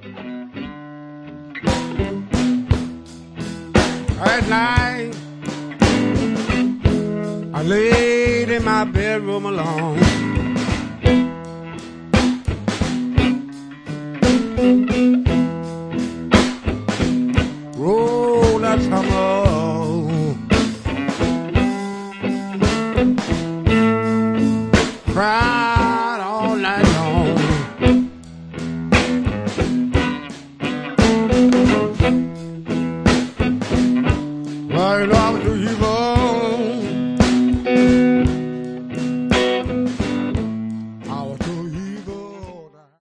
At night, I laid in my bedroom alone. Roll that summer, cried all night long. Well, you know I was too evil.